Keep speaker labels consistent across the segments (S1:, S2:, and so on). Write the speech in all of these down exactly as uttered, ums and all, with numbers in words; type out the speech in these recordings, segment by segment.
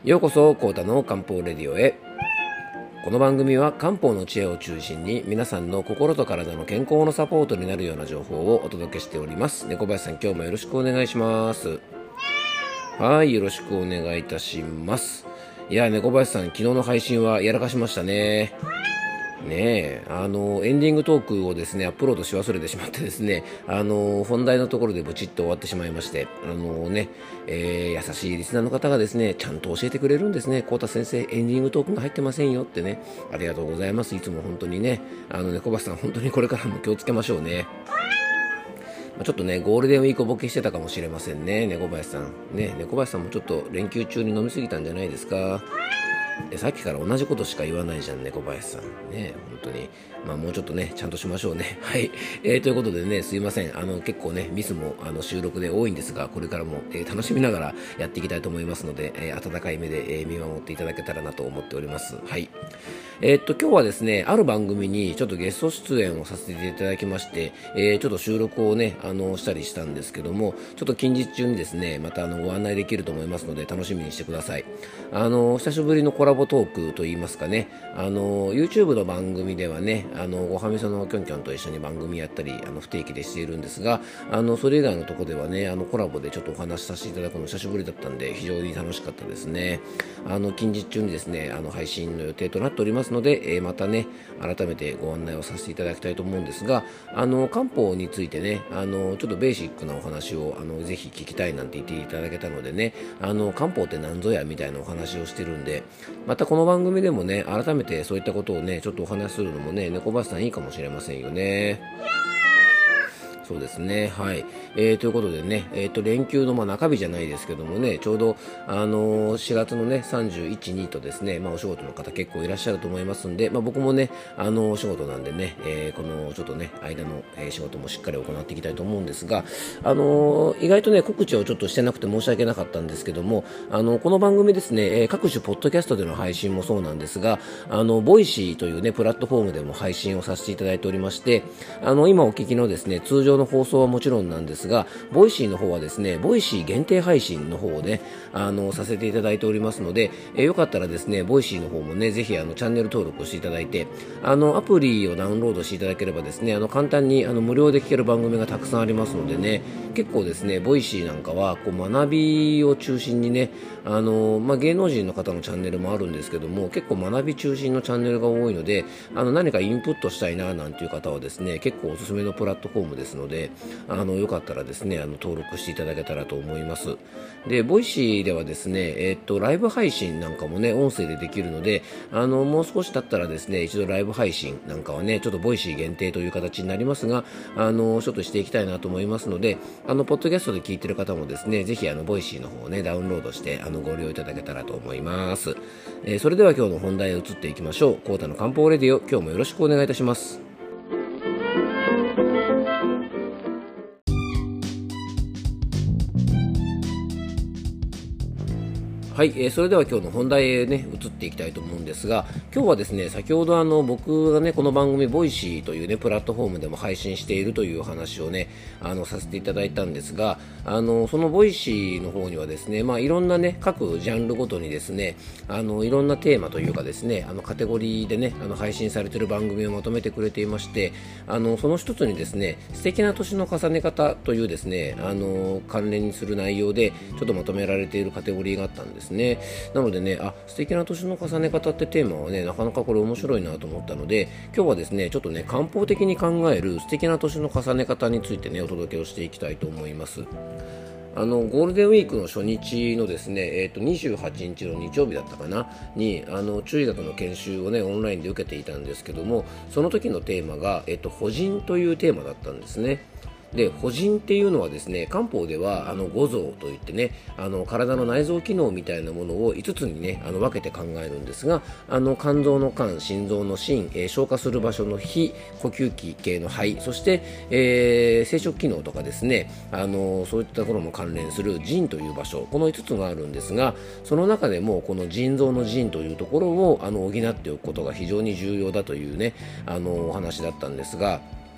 S1: ようこそコータの漢方レディオへ。この番組は漢方の知恵を中心に皆さんの心と体の健康のサポートになるような情報をお届けしております。猫林さん、今日もよろしくお願いします。はい、よろしくお願いいたします。いや、猫林さん、昨日の配信はやらかしましたね。ねえ、あのエンディングトークをですねアップロードし忘れてしまってですね、あの本題のところでブチッと終わってしまいまして、あのね、えー、優しいリスナーの方がですねちゃんと教えてくれるんですね。コウタ先生、エンディングトークが入ってませんよってね、ありがとうございます。いつも本当にね、あの猫橋さん、本当にこれからも気をつけましょうね。ちょっとね、ゴールデンウィークボケしてたかもしれませんね、猫林さん。ね、猫林さんもちょっと連休中に飲みすぎたんじゃないですか。さっきから同じことしか言わないじゃん、猫林さん。ね、本当に。まあもうちょっとね、ちゃんとしましょうね。はい。えー、ということでね、すいません。あの、結構ね、ミスもあの収録で多いんですが、これからも、えー、楽しみながらやっていきたいと思いますので、えー、温かい目で、えー、見守っていただけたらなと思っております。はい。えー、っと、今日はですね、ある番組にちょっとゲスト出演をさせていただきまして、えー、ちょっと収録をね、あの、したりしたんですけども、ちょっと近日中にですね、またあの、ご案内できると思いますので、楽しみにしてください。あの、久しぶりのコラボトークといいますかね、あの、YouTube の番組ではね、あの、ごはみそのきょんきょんと一緒に番組やったり、あの、不定期でしているんですが、あの、それ以外のところではね、あの、コラボでちょっとお話しさせていただくの久しぶりだったんで、非常に楽しかったですね。あの、近日中にですね、あの、配信の予定となっておりますので、えー、またね、改めてご案内をさせていただきたいと思うんですが、あの、漢方についてね、あの、ちょっとベーシックなお話を、あの、ぜひ聞きたいなんて言っていただけたのでね、あの、漢方って何ぞやみたいなお話をしてるんで、またこの番組でもね、改めてそういったことをね、ちょっとお話しするのもね、猫林さんいいかもしれませんよね。そうですね。はい。えー、ということでね、えっ、ー、と、連休のまあ中日じゃないですけどもね、ちょうど、あのー、しがつのね、さんじゅういち、にとですね、まあお仕事の方結構いらっしゃると思いますんで、まあ僕もね、あのー、お仕事なんでね、えー、このちょっとね、間の、えー、仕事もしっかり行っていきたいと思うんですが、あのー、意外とね、告知をちょっとしてなくて申し訳なかったんですけども、あのー、この番組ですね、えー、各種ポッドキャストでの配信もそうなんですが、あの、ボイシーというね、プラットフォームでも配信をさせていただいておりまして、あの、今お聞きのですね、通常の放送はもちろんなんですが、ボイシーの方はですね、ボイシー限定配信の方をね、あの、させていただいておりますので、えー、よかったらですね、ボイシーの方もね、ぜひあの、チャンネル登録をしていただいて、あの、アプリをダウンロードしていただければですね、あの、簡単にあの、無料で聞ける番組がたくさんありますのでね、結構ですね、ボイシーなんかは、こう、学びを中心にね、あの、まあ、芸能人の方のチャンネルもあるんですけども、結構学び中心のチャンネルが多いので、あの、何かインプットしたいな、なんていう方はですね、結構おすすめのプラットフォームですので、あの、よかったらですね、あの、登録していただけたらと思います。で、ボイシーではですね、えー、っと、ライブ配信なんかもね、音声でできるので、あの、もう少し経ったらですね、一度ライブ配信なんかはね、ちょっとボイシー限定という形になりますが、あの、ちょっとしていきたいなと思いますので、あの、ポッドキャストで聞いてる方もですね、ぜひあの、ボイシーの方をね、ダウンロードして、あの、ご利用いただけたらと思います。えー、それでは今日の本題へ移っていきましょう。コウタの漢方レディオ、今日もよろしくお願いいたします。はい、えー、それでは今日の本題へね、移っていきたいと思うんですが、今日はですね、先ほどあの、僕がね、この番組、ボイシーというね、プラットフォームでも配信しているという話をね、あの、させていただいたんですが、あの、そのボイシーの方にはですね、まあ、いろんなね、各ジャンルごとにですね、あの、いろんなテーマというかですね、あの、カテゴリーでね、あの、配信されている番組をまとめてくれていまして、あの、その一つにですね、素敵な年の重ね方というですね、あの、関連にする内容で、ちょっとまとめられているカテゴリーがあったんですね。なのでね、あ、素敵な年の重ね方ってテーマはね、なかなかこれ面白いなと思ったので、今日はですね、ちょっとね、漢方的に考える素敵な年の重ね方についてね、お届けをしていきたいと思います。あのゴールデンウィークの初日のですね、えー、とにじゅうはちにちの日曜日だったかなに、あの中医学の研修をね、オンラインで受けていたんですけども、その時のテーマが、えー、と補人というテーマだったんですね。で、補人っていうのはですね、漢方ではあの五臓といってね、あの体の内臓機能みたいなものをいつつにね、あの分けて考えるんですが、あの肝臓の肝、心臓の心、えー、消化する場所の脾、呼吸器系の肺、そして、えー、生殖機能とかですね、あのそういったところも関連する腎という場所、このいつつがあるんですが、その中でもこの腎臓の腎というところをあの補っておくことが非常に重要だというね、あのお話だったんですが、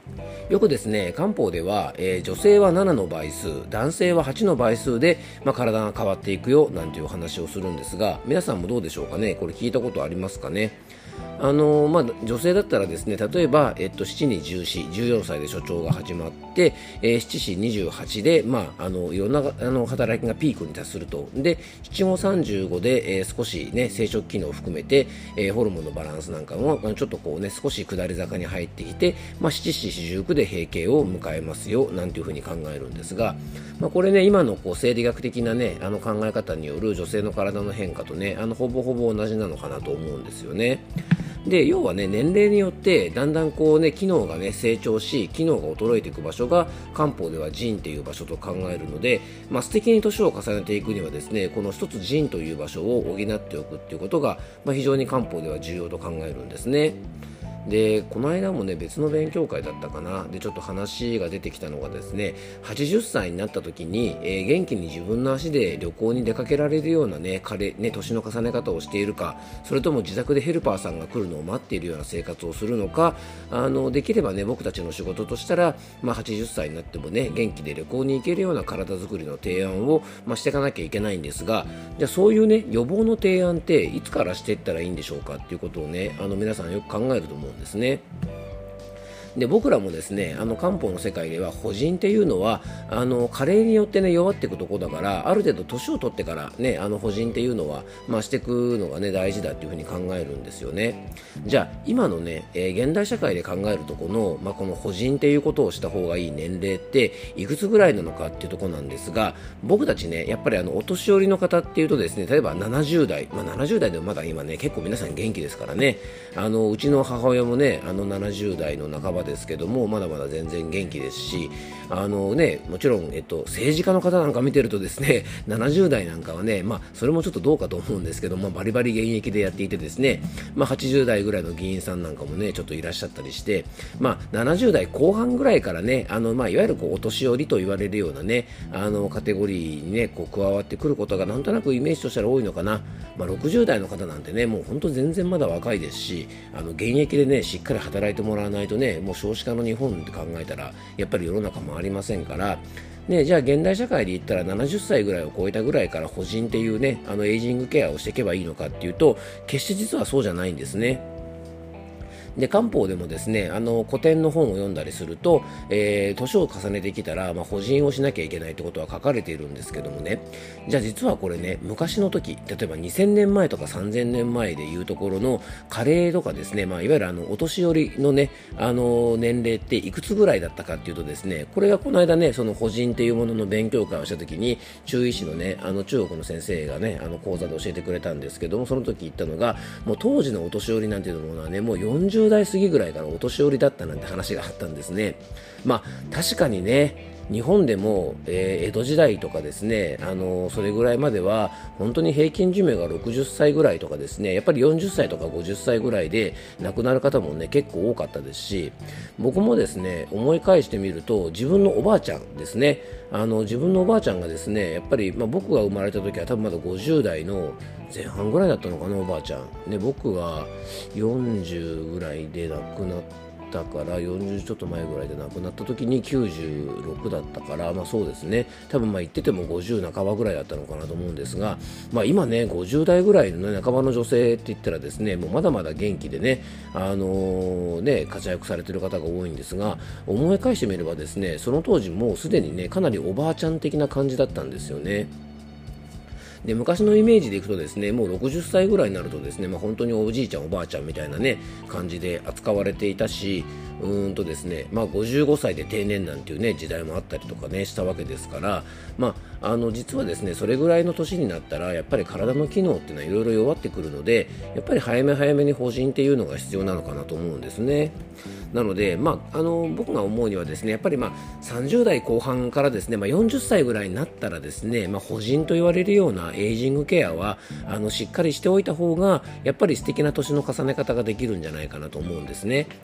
S1: よくですね、漢方では、えー女性はななの倍数、男性ははちの倍数で、まあ、体が変わっていくよなんていうお話をするんですが、皆さんもどうでしょうかね。これ聞いたことありますかね。あのまあ、女性だったらですね、例えば、えっと、しちにじゅうよん、じゅうよんさいで初潮が始まって、えー、しちしにじゅうはちで、まあ、あのいろんなあの働きがピークに達すると。で、しちごさんじゅうごで、えー、少し、ね、生殖機能を含めて、えー、ホルモンのバランスなんかもちょっとこう、ね、少し下り坂に入ってきて、まあ、しちししじゅうきゅうで閉経を迎えますよなんていうふうに考えるんですが、まあ、これね、今のこう生理学的な、ね、あの考え方による女性の体の変化とね、あのほぼほぼ同じなのかなと思うんですよね。で要はね、年齢によってだんだんこうね、機能がね成長し、機能が衰えていく場所が漢方では腎っていう場所と考えるので、まあ、素敵に年を重ねていくにはですね、この一つ腎という場所を補っておくっていうことが、まあ、非常に漢方では重要と考えるんですね。でこの間もね、別の勉強会だったかな、でちょっと話が出てきたのがですね、はちじゅっさいになった時に、えー元気に自分の足で旅行に出かけられるようなね、彼ね年の重ね方をしているか、それとも自宅でヘルパーさんが来るのを待っているような生活をするのか、あのできればね、僕たちの仕事としたら、まあ、はちじゅっさいになってもね、元気で旅行に行けるような体づくりの提案を、まあ、していかなきゃいけないんですが、じゃあそういうね、予防の提案っていつからしていったらいいんでしょうかっていうことをね、あの皆さんよく考えると思うんですね。で僕らもですね、あの漢方の世界では、補腎っていうのはあの加齢によってね弱っていくところだから、ある程度年を取ってからね、あの補腎っていうのは、まあ、していくのがね大事だっていうふうに考えるんですよね。じゃあ今のね、えー現代社会で考えるとこの、まあ、この補腎っていうことをした方がいい年齢っていくつぐらいなのかっていうところなんですが、僕たちね、やっぱりあのお年寄りの方っていうとですね、例えばななじゅうだい、まあ、ななじゅうだいでもまだ今ね結構皆さん元気ですからね、あのうちの母親もね、あのななじゅうだいの半ばですけども、まだまだ全然元気ですし、あのね、もちろん、えっと、政治家の方なんか見てるとですね、ななじゅうだいなんかはね、まあ、それもちょっとどうかと思うんですけど、まあ、バリバリ現役でやっていてですね、まあ、はちじゅうだいぐらいの議員さんなんかもね、ちょっといらっしゃったりして、まあ、ななじゅうだいこう半ぐらいからね、あの、まあ、いわゆるこうお年寄りと言われるようなね、あのカテゴリーにね、こう加わってくることがなんとなくイメージとしたら多いのかな。まあ、ろくじゅうだいの方なんてね、もう本当全然まだ若いですし、あの現役でね、しっかり働いてもらわないとね、もう少子化の日本って考えたら、やっぱり世の中もありませんから、ね、じゃあ現代社会で言ったらななじゅっさいぐらいを超えたぐらいから補腎っていうね、あのエイジングケアをしていけばいいのかっていうと、決して実はそうじゃないんですね。で漢方でもですね、あの古典の本を読んだりすると、えー年を重ねてきたら、まあ、補腎をしなきゃいけないってことは書かれているんですけどもね、じゃあ実はこれね、昔の時、例えばにせんねんまえとかさんぜんねんまえでいうところの加齢とかですね、まあ、いわゆるあのお年寄りのね、あの年齢っていくつぐらいだったかっていうとですね、これがこの間ね、その補腎っていうものの勉強会をした時に、中医師のね、あの中国の先生がね、あの講座で教えてくれたんですけども、その時言ったのが、もう当時のお年寄りなんていうものはね、もうよんじゅうだい過ぎぐらいからお年寄りだったなんて話があったんですね。まあ確かにね、日本でも、えー江戸時代とかですね、あのーそれぐらいまでは本当に平均寿命がろくじゅっさいぐらいとかですね、やっぱりよんじゅっさいとかごじゅっさいぐらいで亡くなる方もね結構多かったですし、僕もですね思い返してみると、自分のおばあちゃんですね、あの自分のおばあちゃんがですね、やっぱり、まあ、僕が生まれた時は多分まだごじゅうだいの前半ぐらいだったのかな、おばあちゃん、ね、僕がよんじゅうぐらいで亡くなったからよんじゅうちょっと前ぐらいで亡くなった時にきゅうじゅうろくだったから、まあそうですね、多分まあ言っててもごじゅう半ばぐらいだったのかなと思うんですが、まあ今ねごじゅうだいぐらいの、ね、半ばの女性って言ったらですね、もうまだまだ元気でね、あのーね活躍されている方が多いんですが、思い返してみればですね、その当時もうすでにねかなりおばあちゃん的な感じだったんですよね。で昔のイメージでいくとですね、もうろくじゅっさいぐらいになるとですね、まあ、本当におじいちゃんおばあちゃんみたいなね感じで扱われていたし、うーんとですね、まあ、ごじゅうごさいで定年なんていうね時代もあったりとかねしたわけですから、まあ、あの実はですねそれぐらいの年になったらやっぱり体の機能っていうのはいろいろ弱ってくるので、やっぱり早め早めに補腎っていうのが必要なのかなと思うんですね。なので、まあ、あの僕が思うにはですね、やっぱりまあさんじゅうだいこう半からですね、まあ、よんじゅっさいぐらいになったらですね、まあ、補腎と言われるようなエイジングケアはあのしっかりしておいた方がやっぱり素敵な年の重ね方ができるんじゃないかなと思うんですね。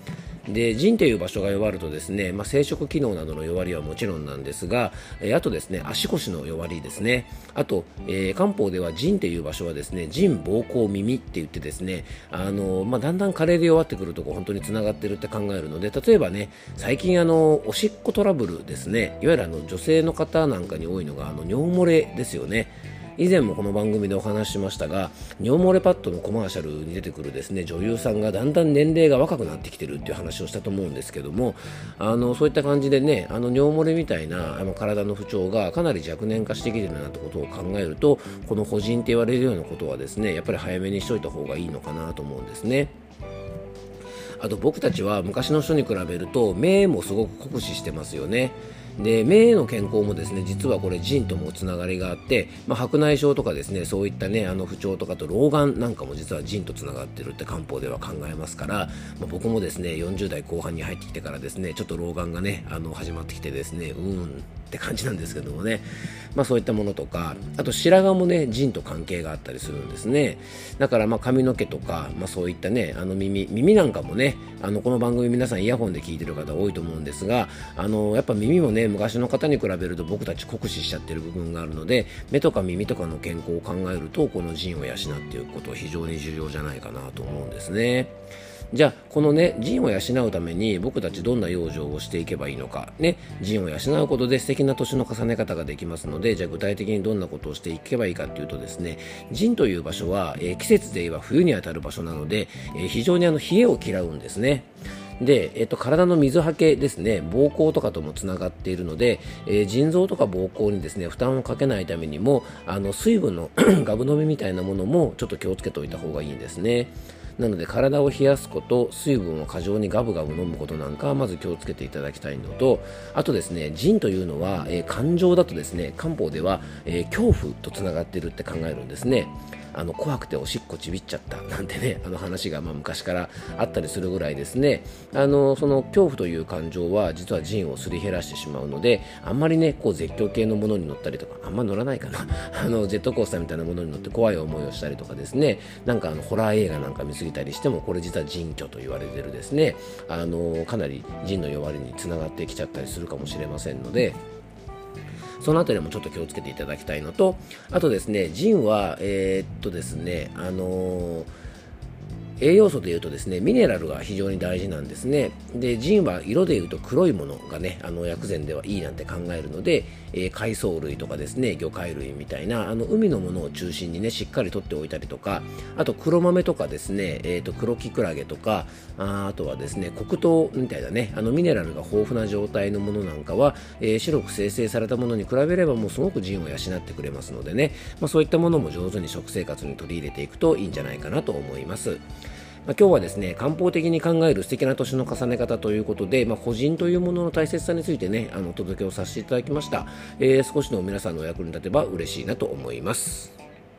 S1: で腎という場所が弱るとですね、まあ、生殖機能などの弱りはもちろんなんですが、えー、あとですね足腰の弱りですね。あと、えー、漢方では腎という場所はですね腎膀胱耳って言ってですね、あの、まあ、だんだん加齢で弱ってくるとこう本当につながってるって考えるので、例えばね最近あのおしっこトラブルですね、いわゆるあの女性の方なんかに多いのがあの尿漏れですよね。以前もこの番組でお話ししましたが、尿漏れパッドのコマーシャルに出てくるですね女優さんがだんだん年齢が若くなってきてるっていう話をしたと思うんですけども、あのそういった感じでね、あの尿漏れみたいなあの体の不調がかなり若年化してきてるなってことを考えると、この補腎って言われるようなことはですねやっぱり早めにしといた方がいいのかなと思うんですね。あと僕たちは昔の人に比べると目もすごく酷使してますよね。で目の健康もですね実はこれ腎ともつながりがあって、まあ、白内障とかですねそういったねあの不調とかと老眼なんかも実は腎とつながってるって漢方では考えますから、まあ、僕もですねよんじゅう代後半に入ってきてからですねちょっと老眼がねあの始まってきてですねうーんって感じなんですけどもね、まあ、そういったものとか、あと白髪もね腎と関係があったりするんですね。だからまあ髪の毛とか、まあ、そういったねあの耳耳なんかもね、あのこの番組皆さんイヤホンで聞いてる方多いと思うんですが、あのやっぱ耳もね昔の方に比べると僕たち酷使しちゃってる部分があるので、目とか耳とかの健康を考えるとこの腎を養っていくことは非常に重要じゃないかなと思うんですね。じゃあこのね腎を養うために僕たちどんな養生をしていけばいいのかね、腎を養うことで素敵な年の重ね方ができますので、じゃあ具体的にどんなことをしていけばいいかっていうとですね、腎という場所は、えー、季節で言えば冬にあたる場所なので、えー、非常にあの冷えを嫌うんですね。で、えっと、体の水はけですね、膀胱とかともつながっているので、えー、腎臓とか膀胱にですね負担をかけないためにも、あの水分のガブ飲みみたいなものもちょっと気をつけておいた方がいいんですね。なので体を冷やすこと、水分を過剰にガブガブ飲むことなんかはまず気をつけていただきたいのと、あとですね腎というのは、えー、感情だとですね漢方では、えー、恐怖とつながっているって考えるんですね。あの怖くておしっこちびっちゃったなんてねあの話がまあ昔からあったりするぐらいですね、あのその恐怖という感情は実は腎をすり減らしてしまうので、あんまりねこう絶叫系のものに乗ったりとか、あんま乗らないかなあのジェットコースターみたいなものに乗って怖い思いをしたりとかですね、なんかあのホラー映画なんか見過ぎたりしてもこれ実は腎虚と言われてるですね、あのかなり腎の弱りにつながってきちゃったりするかもしれませんので、そのあたりもちょっと気をつけていただきたいのと、あとですね腎はえー、っとですねあのー栄養素でいうとですねミネラルが非常に大事なんですね。で腎は色でいうと黒いものがねあの薬膳ではいいなんて考えるので、えー、海藻類とかですね魚介類みたいなあの海のものを中心にねしっかりとっておいたりとか、あと黒豆とかですね、えー、と黒きくらげとか、あ, あとはですね黒糖みたいなねあのミネラルが豊富な状態のものなんかは、えー、白く精製されたものに比べればもうすごく腎を養ってくれますのでね、まあ、そういったものも上手に食生活に取り入れていくといいんじゃないかなと思います。まあ、今日はですね漢方的に考える素敵な年の重ね方ということで、まあ、補腎というものの大切さについてねあのお届けをさせていただきました。えー、少しの皆さんのお役に立てば嬉しいなと思います。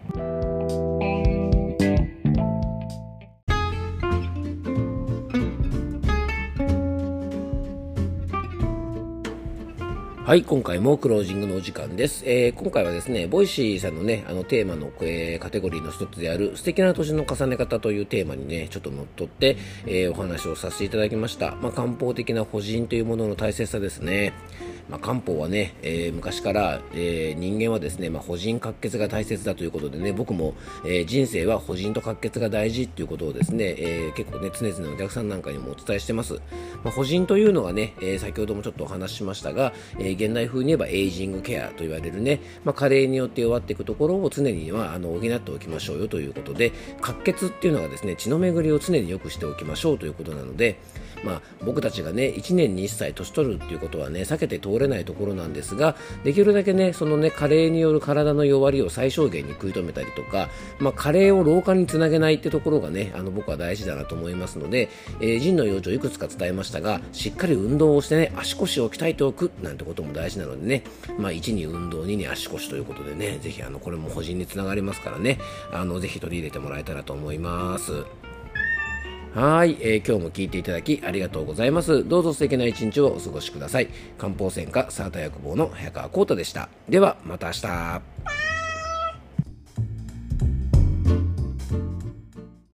S1: はい、今回もクロージングのお時間です。えー、今回はですね、ボイシーさんのね、あのテーマの、えー、カテゴリーの一つである素敵な年の重ね方というテーマにね、ちょっと乗っ取って、えー、お話をさせていただきました。まあ、漢方的な補腎というものの大切さですね。まあ、漢方はね、えー、昔から、えー、人間はですね、まあ、補腎滑血が大切だということでね、僕も、えー、人生は補腎と滑血が大事ということをですね、えー、結構ね、常々お客さんなんかにもお伝えしてます。まあ、補腎というのはね、えー、先ほどもちょっとお話ししましたが、えー、現代風に言えばエイジングケアと言われるね、まあ、加齢によって弱っていくところを常にはあの補っておきましょうよということで、滑血っていうのがですね、血の巡りを常に良くしておきましょうということなので、まあ、僕たちがねいちねんにいっさい年取るっていうことはね避けて通れないところなんですが、できるだけねそのね加齢による体の弱りを最小限に食い止めたりとか、まあ、加齢を老化につなげないってところがねあの僕は大事だなと思いますので、えー、腎の養生いくつか伝えましたが、しっかり運動をしてね足腰を鍛えておくなんてことも大事なのでね、まあ、いちに運動にに足腰ということでね、ぜひあのこれも補腎につながりますからね、あのぜひ取り入れてもらえたらと思います。はい、えー、今日も聞いていただきありがとうございます。どうぞ素敵な一日をお過ごしください。漢方専科サーター薬房の早川浩太でした。ではまた明日。